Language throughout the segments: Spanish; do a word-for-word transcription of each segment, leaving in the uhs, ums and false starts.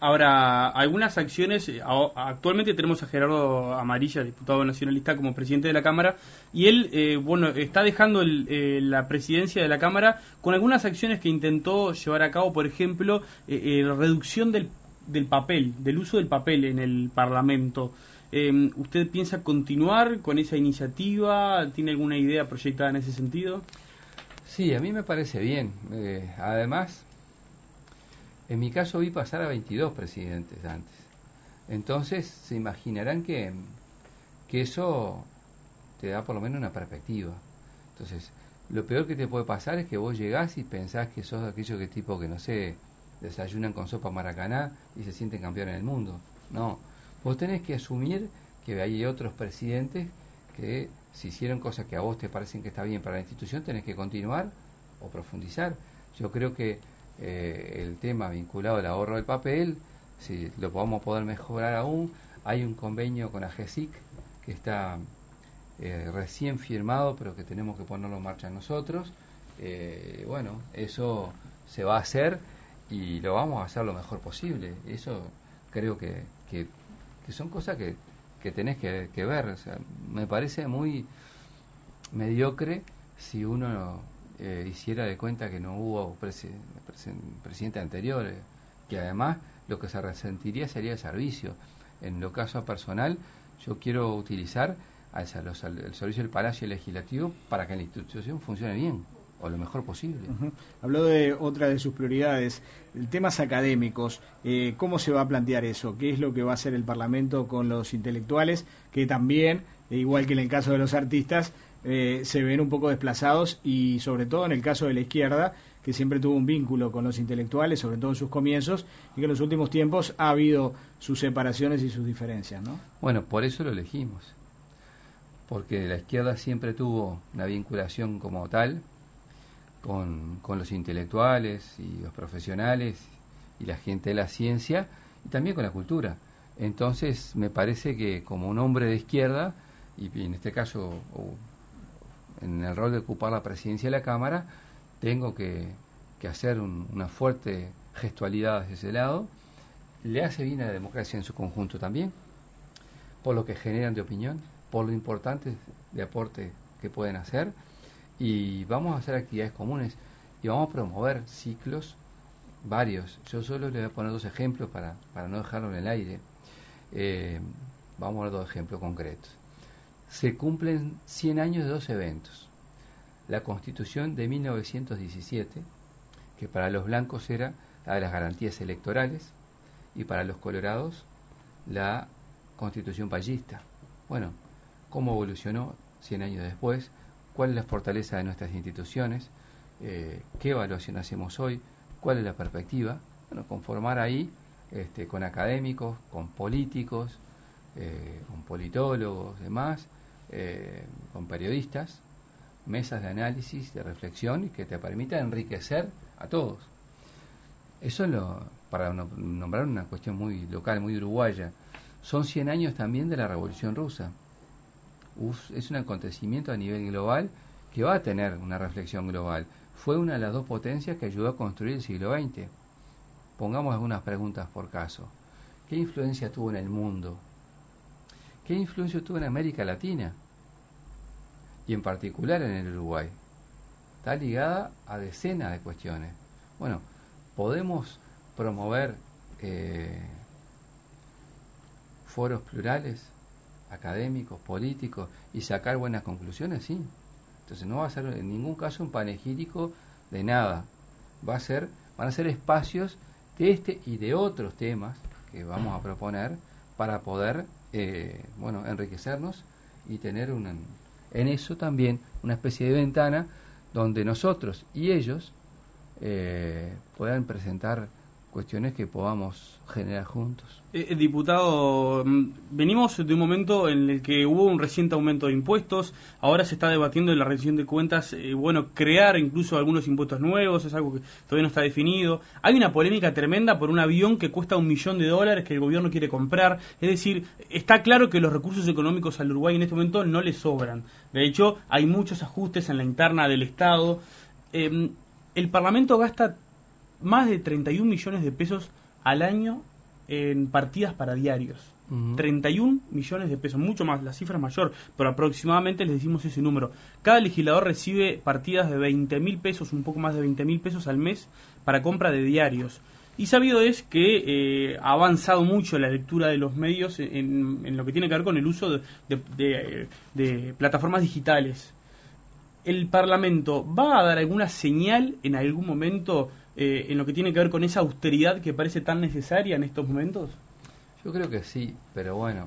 Ahora, algunas acciones, actualmente tenemos a Gerardo Amarilla, diputado nacionalista, como presidente de la Cámara, y él, eh, bueno, está dejando el, eh, la presidencia de la Cámara con algunas acciones que intentó llevar a cabo, por ejemplo, eh, eh, la reducción del, del papel, del uso del papel en el Parlamento. Eh, ¿Usted piensa continuar con esa iniciativa? ¿Tiene alguna idea proyectada en ese sentido? Sí, a mí me parece bien. Eh, además... En mi caso vi pasar a veintidós presidentes antes. Entonces se imaginarán que, que eso te da por lo menos una perspectiva. Entonces, lo peor que te puede pasar es que vos llegás y pensás que sos aquellos que tipo que, no sé, desayunan con sopa maracaná y se sienten campeones del mundo. No, vos tenés que asumir que hay otros presidentes que si hicieron cosas que a vos te parecen que está bien para la institución, tenés que continuar o profundizar. Yo creo que Eh, el tema vinculado al ahorro del papel, si lo podemos poder mejorar aún. Hay un convenio con AGESIC que está eh, recién firmado, pero que tenemos que ponerlo en marcha nosotros. Eh, bueno, eso se va a hacer y lo vamos a hacer lo mejor posible. Eso creo que, que, que son cosas que, que tenés que, que ver. O sea, me parece muy mediocre si uno Eh, hiciera de cuenta que no hubo presi presi presidente anterior, eh, que además lo que se resentiría sería el servicio. En lo caso personal, yo quiero utilizar al, los, al, el servicio del Palacio Legislativo para que la institución funcione bien, o lo mejor posible. Uh-huh. Habló de otra de sus prioridades, temas académicos. Eh, ¿Cómo se va a plantear eso? ¿Qué es lo que va a hacer el Parlamento con los intelectuales, que también, eh, igual que en el caso de los artistas, Eh, se ven un poco desplazados, y sobre todo en el caso de la izquierda, que siempre tuvo un vínculo con los intelectuales, sobre todo en sus comienzos, y que en los últimos tiempos ha habido sus separaciones y sus diferencias, ¿no? Bueno, por eso lo elegimos, porque la izquierda siempre tuvo una vinculación como tal con, con los intelectuales y los profesionales y la gente de la ciencia, y también con la cultura. Entonces me parece que como un hombre de izquierda, y en este caso en el rol de ocupar la presidencia de la Cámara, tengo que, que hacer un, una fuerte gestualidad desde ese lado. Le hace bien a la democracia en su conjunto también, por lo que generan de opinión, por lo importante de aporte que pueden hacer, y vamos a hacer actividades comunes y vamos a promover ciclos varios. Yo solo le voy a poner dos ejemplos para, para no dejarlo en el aire. Eh, vamos a ver dos ejemplos concretos. Se cumplen cien años de dos eventos. La Constitución de mil novecientos diecisiete, que para los blancos era la de las garantías electorales, y para los colorados la Constitución payista. Bueno, ¿cómo evolucionó cien años después? ¿Cuál es la fortaleza de nuestras instituciones? Eh, ¿Qué evaluación hacemos hoy? ¿Cuál es la perspectiva? Bueno, conformar ahí este, con académicos, con políticos, eh, con politólogos, demás, eh, con periodistas, mesas de análisis, de reflexión, y que te permita enriquecer a todos. Eso es lo, para nombrar una cuestión muy local, muy uruguaya. Son cien años también de la Revolución Rusa. Es un acontecimiento a nivel global que va a tener una reflexión global. Fue una de las dos potencias que ayudó a construir el siglo veinte. Pongamos algunas preguntas por caso. ¿Qué influencia tuvo en el mundo? ¿Qué influencia tuvo en América Latina? Y en particular en el Uruguay. Está ligada a decenas de cuestiones. Bueno, podemos promover eh, foros plurales, académicos, políticos, y sacar buenas conclusiones, sí. Entonces no va a ser en ningún caso un panegírico de nada. Va a ser, van a ser espacios de este y de otros temas que vamos a proponer para poder eh, bueno, enriquecernos y tener una, en eso también una especie de ventana donde nosotros y ellos eh, puedan presentar cuestiones que podamos generar juntos. Eh, diputado, venimos de un momento en el que hubo un reciente aumento de impuestos, ahora se está debatiendo en la rendición de cuentas, eh, bueno, crear incluso algunos impuestos nuevos, es algo que todavía no está definido. Hay una polémica tremenda por un avión que cuesta un millón de dólares que el gobierno quiere comprar, es decir, está claro que los recursos económicos al Uruguay en este momento no le sobran. De hecho, hay muchos ajustes en la interna del Estado. Eh, el Parlamento gasta más de treinta y un millones de pesos al año en partidas para diarios. Uh-huh. treinta y un millones de pesos, mucho más, la cifra es mayor, pero aproximadamente les decimos ese número. Cada legislador recibe partidas de veinte mil pesos, un poco más de veinte mil pesos al mes para compra de diarios. Y sabido es que eh, ha avanzado mucho la lectura de los medios en, en lo que tiene que ver con el uso de, de, de, de plataformas digitales. ¿El Parlamento va a dar alguna señal en algún momento eh, en lo que tiene que ver con esa austeridad que parece tan necesaria en estos momentos? Yo creo que sí, pero bueno,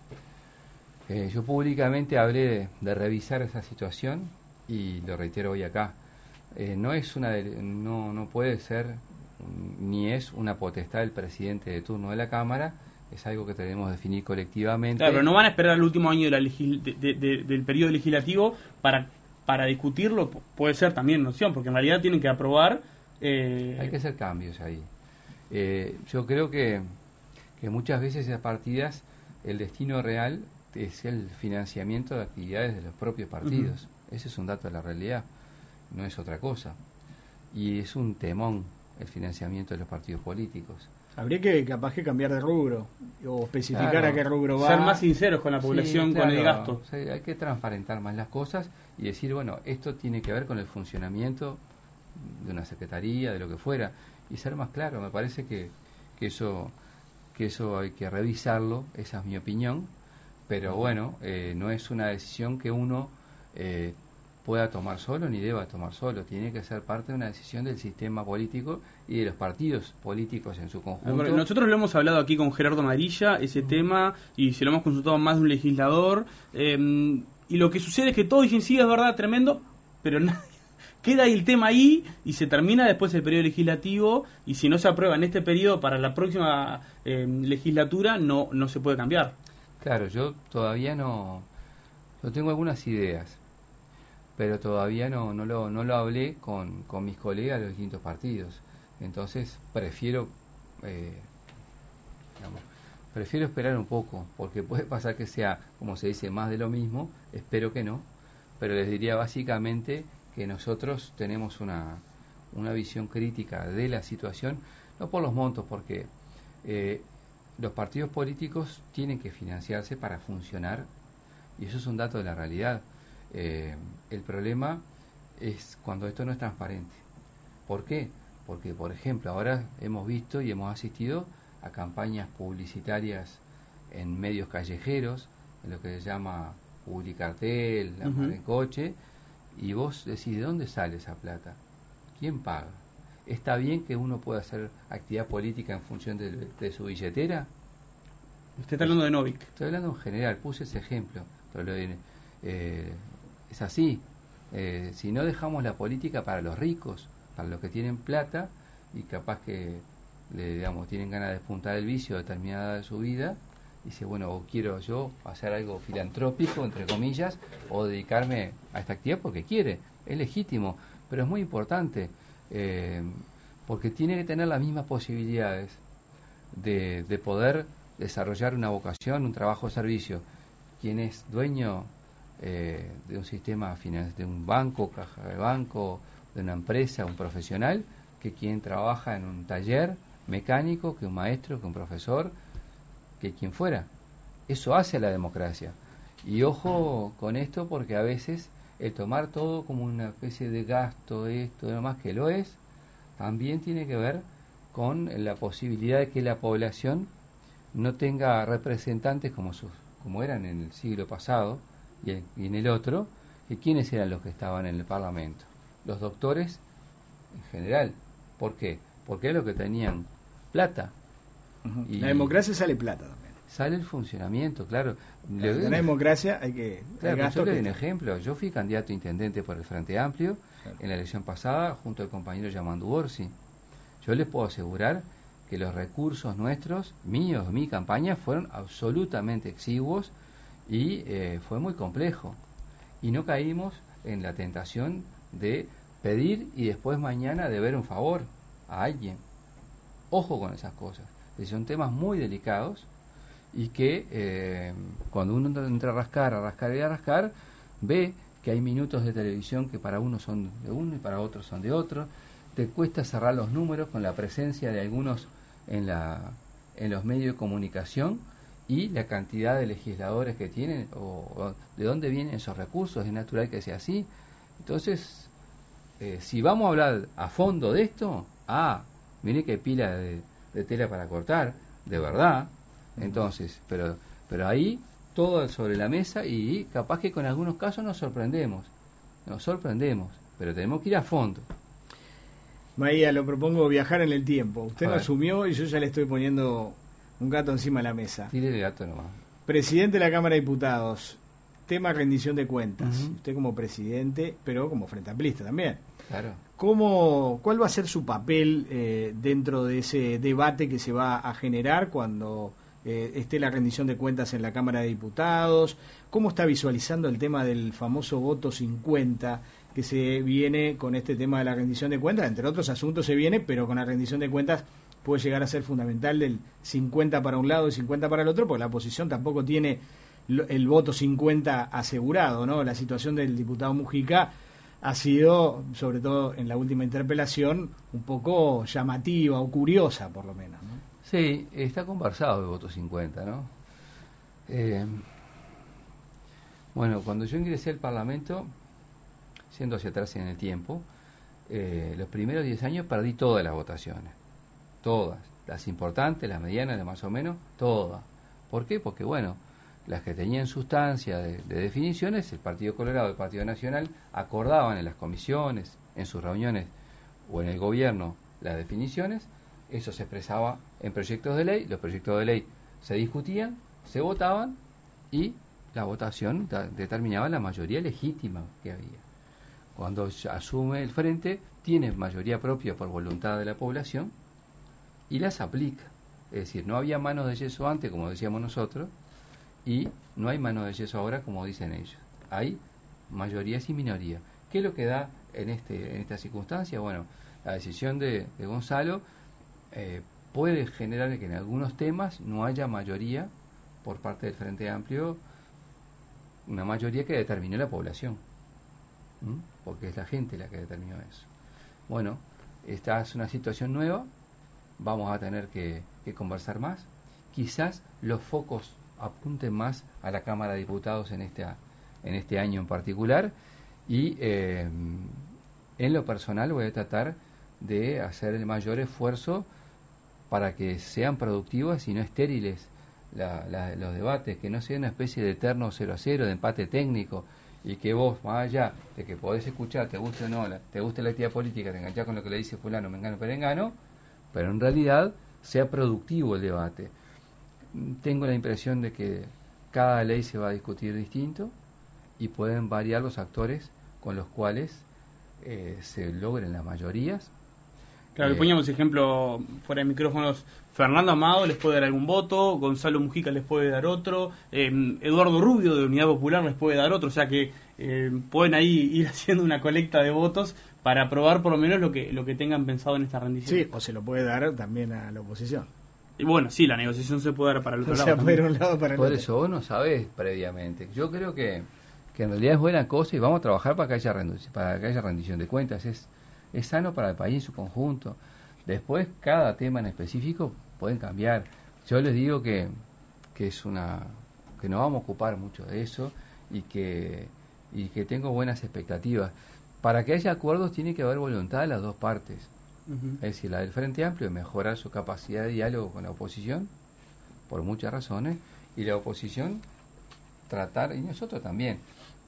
eh, yo públicamente hablé de, de revisar esa situación y lo reitero hoy acá. Eh, no es una, de, no, no puede ser ni es una potestad del presidente de turno de la Cámara, es algo que tenemos que definir colectivamente. Claro, pero no van a esperar al último año de la legis- de, de, de, del periodo legislativo para para discutirlo, puede ser también una opción, porque en realidad tienen que aprobar. Eh... Hay que hacer cambios ahí. Eh, yo creo que, que muchas veces esas partidas, el destino real es el financiamiento de actividades de los propios partidos. Uh-huh. Ese es un dato de la realidad, no es otra cosa. Y es un temón el financiamiento de los partidos políticos. Habría que capaz que cambiar de rubro o especificar claro. a qué rubro va. Ser más sinceros con la población, sí, claro, con el gasto. O sea, hay que transparentar más las cosas y decir, bueno, esto tiene que ver con el funcionamiento de una secretaría, de lo que fuera, y ser más claro. Me parece que, que eso que eso hay que revisarlo, esa es mi opinión, pero bueno, eh, no es una decisión que uno eh, pueda tomar solo ni deba tomar solo, tiene que ser parte de una decisión del sistema político y de los partidos políticos en su conjunto. Bueno, nosotros lo hemos hablado aquí con Gerardo Amarilla, ese uh-huh. tema, y se lo hemos consultado a más de un legislador, eh, y lo que sucede es que todos dicen, sí, es verdad, tremendo, pero nadie, queda ahí el tema ahí, y se termina después el periodo legislativo, y si no se aprueba en este periodo para la próxima eh, legislatura, no, no se puede cambiar. Claro, yo todavía no, yo tengo algunas ideas, pero todavía no no lo no lo hablé con, con mis colegas de los distintos partidos. Entonces prefiero eh, digamos, prefiero esperar un poco, porque puede pasar que sea, como se dice, más de lo mismo, espero que no, pero les diría básicamente que nosotros tenemos una, una visión crítica de la situación, no por los montos, porque eh, los partidos políticos tienen que financiarse para funcionar, y eso es un dato de la realidad. Eh, el problema es cuando esto no es transparente. ¿Por qué? Porque, por ejemplo, ahora hemos visto y hemos asistido a campañas publicitarias en medios callejeros, en lo que se llama Publicartel, la uh-huh. en coche, y vos decís, ¿de dónde sale esa plata? ¿Quién paga? ¿Está bien que uno pueda hacer actividad política en función de, de su billetera? Usted está hablando de Novik. Estoy hablando en general, puse ese ejemplo, pero lo de, eh, es así. Eh, si no dejamos la política para los ricos, para los que tienen plata y capaz que le, digamos, tienen ganas de despuntar el vicio determinada de su vida, dice, bueno, o quiero yo hacer algo filantrópico, entre comillas, o dedicarme a esta actividad porque quiere, es legítimo, pero es muy importante, eh, porque tiene que tener las mismas posibilidades de, de poder desarrollar una vocación, un trabajo de servicio. Quien es dueño eh, de un sistema financiero, de un banco, caja de banco, de una empresa, un profesional, que quien trabaja en un taller mecánico, que un maestro, que un profesor, que quien fuera. Eso hace a la democracia. Y ojo con esto, porque a veces el tomar todo como una especie de gasto, esto, demás, que lo es, también tiene que ver con la posibilidad de que la población no tenga representantes como sus, como eran en el siglo pasado y, el, y en el otro, que quiénes eran los que estaban en el Parlamento. Los doctores en general. ¿Por qué? Porque era los que tenían plata. Uh-huh. Y la democracia sale plata también. Sale el funcionamiento, claro. La, de la democracia hay que... Claro, hay yo le doy un ejemplo. Yo fui candidato a intendente por el Frente Amplio, claro, en la elección pasada, junto al compañero Yamandu Orsi. Yo les puedo asegurar que los recursos nuestros, míos, mi campaña, fueron absolutamente exiguos y eh, fue muy complejo. Y no caímos en la tentación de pedir y después mañana deber un favor a alguien. Ojo con esas cosas. Son temas muy delicados y que eh, cuando uno entra a rascar, a rascar y a rascar, ve que hay minutos de televisión que para uno son de uno y para otros son de otro. Te cuesta cerrar los números con la presencia de algunos en la en los medios de comunicación y la cantidad de legisladores que tienen, o, o de dónde vienen esos recursos, es natural que sea así. Entonces, eh, si vamos a hablar a fondo de esto, ah, mire qué pila de, de tela para cortar, de verdad. Entonces, pero, pero ahí todo sobre la mesa y capaz que con algunos casos nos sorprendemos, nos sorprendemos, pero tenemos que ir a fondo. Maía, lo propongo viajar en el tiempo. Usted lo asumió y yo ya le estoy poniendo un gato encima de la mesa. Tire el gato nomás. Presidente de la Cámara de Diputados, tema rendición de cuentas. Uh-huh. Usted como presidente, pero como frente amplista también. Claro. ¿Cómo, ¿Cuál va a ser su papel eh, dentro de ese debate que se va a generar cuando eh, esté la rendición de cuentas en la Cámara de Diputados? ¿Cómo está visualizando el tema del famoso voto cincuenta que se viene con este tema de la rendición de cuentas? Entre otros asuntos se viene, pero con la rendición de cuentas puede llegar a ser fundamental del cincuenta para un lado y cincuenta para el otro, porque la oposición tampoco tiene el voto cincuenta asegurado, ¿no? La situación del diputado Mujica ha sido, sobre todo en la última interpelación, un poco llamativa o curiosa, por lo menos, ¿no? Sí, está conversado el voto cincuenta, ¿no? Eh, bueno, cuando yo ingresé al Parlamento, siendo hacia atrás en el tiempo, eh, los primeros diez años perdí todas las votaciones, todas, las importantes, las medianas, las más o menos, todas. ¿Por qué? Porque, bueno, las que tenían sustancia de, de definiciones, el Partido Colorado y el Partido Nacional acordaban en las comisiones, en sus reuniones o en el gobierno las definiciones, eso se expresaba en proyectos de ley, los proyectos de ley se discutían, se votaban y la votación da, determinaba la mayoría legítima que había. Cuando asume el frente, tiene mayoría propia por voluntad de la población y las aplica. Es decir, no había manos de yeso antes, como decíamos nosotros, y no hay manos de yeso ahora, como dicen ellos. Hay mayorías y minorías. ¿Qué es lo que da en este en esta circunstancia? Bueno, la decisión de, de Gonzalo eh, puede generar que en algunos temas no haya mayoría por parte del Frente Amplio, una mayoría que determinó la población, ¿Mm? porque es la gente la que determinó eso. Bueno, esta es una situación nueva, vamos a tener que, que conversar más. Quizás los focos apunten más a la Cámara de Diputados en este, en este año en particular, y eh, en lo personal voy a tratar de hacer el mayor esfuerzo para que sean productivos y no estériles la, la, los debates, que no sea una especie de eterno cero a cero, de empate técnico, y que vos, más allá de que podés escuchar, te guste o no, la, te guste la actividad política, te enganchás con lo que le dice fulano, mengano, perengano, pero en realidad sea productivo el debate. Tengo la impresión de que cada ley se va a discutir distinto y pueden variar los actores con los cuales eh, se logren las mayorías. Claro, le poníamos ejemplo fuera de micrófonos. Fernando Amado les puede dar algún voto, Gonzalo Mujica les puede dar otro, eh, Eduardo Rubio de Unidad Popular les puede dar otro, o sea que eh, pueden ahí ir haciendo una colecta de votos para aprobar por lo menos lo que lo que tengan pensado en esta rendición. Sí, o se lo puede dar también a la oposición. Y bueno, sí, la negociación se puede dar para el otro o lado. Sea, puede ir un lado para el por otro. eso vos no sabés previamente. Yo creo que, que en realidad es buena cosa y vamos a trabajar para que haya rendición, para que haya rendición de cuentas. Es, es sano para el país en su conjunto. Después, cada tema en específico pueden cambiar. Yo les digo que, que es una que nos vamos a ocupar mucho de eso y que, y que tengo buenas expectativas. Para que haya acuerdos tiene que haber voluntad de las dos partes. Uh-huh. Es decir, la del Frente Amplio, mejorar su capacidad de diálogo con la oposición, por muchas razones, y la oposición tratar, y nosotros también,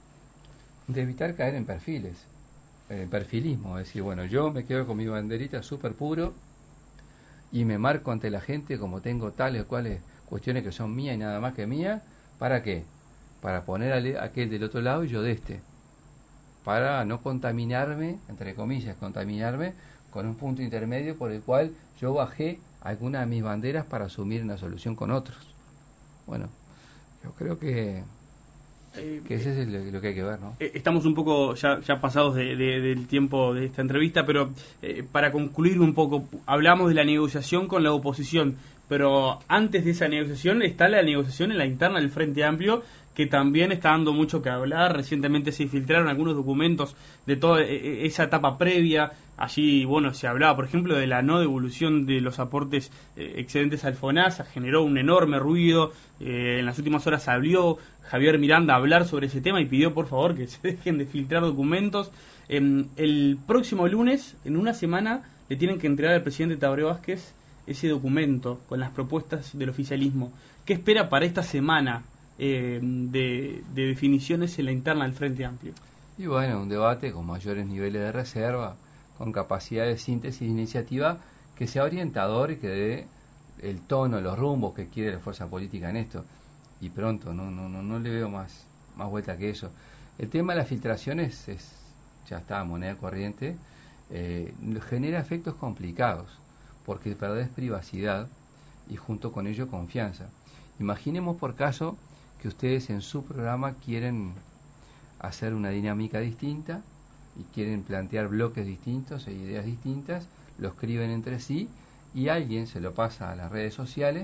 de evitar caer en perfiles, en perfilismo. Es decir, bueno, yo me quedo con mi banderita súper puro y me marco ante la gente como tengo tales o cuales cuestiones que son mías y nada más que mías. ¿Para qué? Para poner a aquel del otro lado y yo de este, para no contaminarme, entre comillas, contaminarme con un punto intermedio por el cual yo bajé algunas de mis banderas para asumir una solución con otros. Bueno, yo creo que, que ese es el, lo que hay que ver, ¿no? Estamos un poco ya, ya pasados de, de, del tiempo de esta entrevista, pero eh, para concluir un poco, hablamos de la negociación con la oposición. pero antes de esa negociación está la negociación en la interna del Frente Amplio, que también está dando mucho que hablar. Recientemente se filtraron algunos documentos de toda esa etapa previa. Allí, bueno, se hablaba, por ejemplo, de la no devolución de los aportes eh, excedentes al FONASA, generó un enorme ruido. Eh, en las últimas horas salió Javier Miranda a hablar sobre ese tema y pidió, por favor, que se dejen de filtrar documentos. Eh, el próximo lunes, en una semana, le tienen que entregar al presidente Tabaré Vázquez ese documento con las propuestas del oficialismo. ¿Qué espera para esta semana eh, de, de definiciones en la interna del Frente Amplio? Y bueno, un debate con mayores niveles de reserva, con capacidad de síntesis e iniciativa, que sea orientador y que dé el tono, los rumbos que quiere la fuerza política en esto. Y pronto, no no no, no le veo más, más vuelta que eso. El tema de las filtraciones es, ya está, moneda corriente, eh, genera efectos complicados, porque perdés privacidad y junto con ello confianza. Imaginemos por caso que ustedes en su programa quieren hacer una dinámica distinta y quieren plantear bloques distintos e ideas distintas, lo escriben entre sí y alguien se lo pasa a las redes sociales,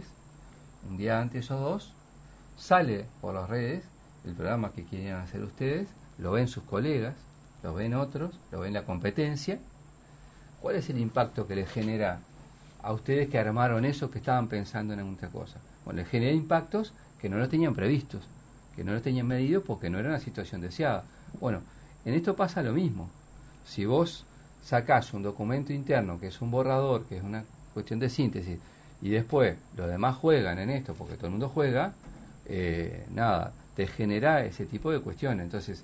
un día antes o dos, sale por las redes el programa que quieren hacer ustedes, lo ven sus colegas, lo ven otros, lo ven la competencia. ¿Cuál es el impacto que les genera a ustedes que armaron eso, que estaban pensando en alguna cosa? Bueno, les genera impactos que no los tenían previstos, que no los tenían medidos porque no era una situación deseada. Bueno, en esto pasa lo mismo. Si vos sacás un documento interno que es un borrador, que es una cuestión de síntesis, y después los demás juegan en esto porque todo el mundo juega, eh, nada, te genera ese tipo de cuestiones. Entonces,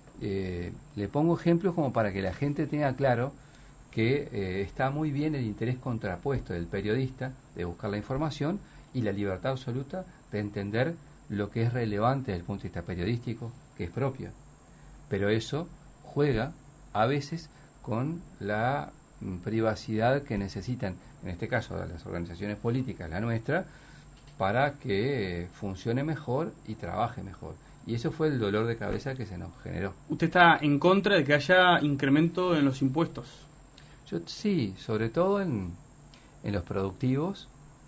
eh, le pongo ejemplos como para que la gente tenga claro que eh, está muy bien el interés contrapuesto del periodista de buscar la información y la libertad absoluta de entender lo que es relevante desde el punto de vista periodístico, que es propio. Pero eso juega a veces con la mm, privacidad que necesitan, en este caso de las organizaciones políticas, la nuestra, para que eh, funcione mejor y trabaje mejor. Y eso fue el dolor de cabeza que se nos generó. ¿Usted está en contra de que haya incremento en los impuestos? Yo sí, sobre todo en, en los productivos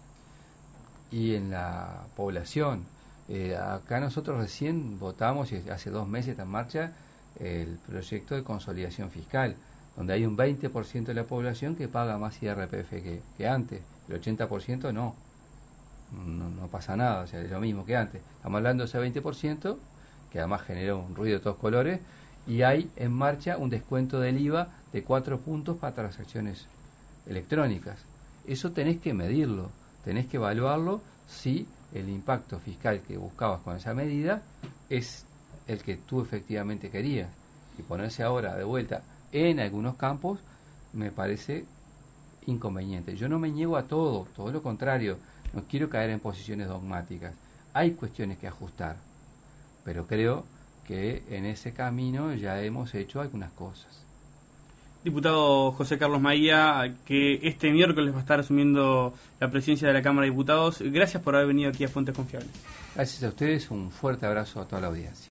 y en la población. Eh, acá nosotros recién votamos, y hace dos meses está en marcha, el proyecto de consolidación fiscal, donde hay un veinte por ciento de la población que paga más I R P F que, que antes, el ochenta por ciento no. no, no pasa nada, o sea, es lo mismo que antes. Estamos hablando de ese veinte por ciento, que además generó un ruido de todos colores, y hay en marcha un descuento del I V A de cuatro puntos para transacciones electrónicas. Eso tenés que medirlo, tenés que evaluarlo si el impacto fiscal que buscabas con esa medida es el que tú efectivamente querías. Y ponerse ahora de vuelta en algunos campos me parece inconveniente. Yo no me niego a todo, todo lo contrario, no quiero caer en posiciones dogmáticas. Hay cuestiones que ajustar, pero creo que en ese camino ya hemos hecho algunas cosas. Diputado José Carlos Maía, que este miércoles va a estar asumiendo la presidencia de la Cámara de Diputados, gracias por haber venido aquí a Fuentes Confiables. Gracias a ustedes, un fuerte abrazo a toda la audiencia.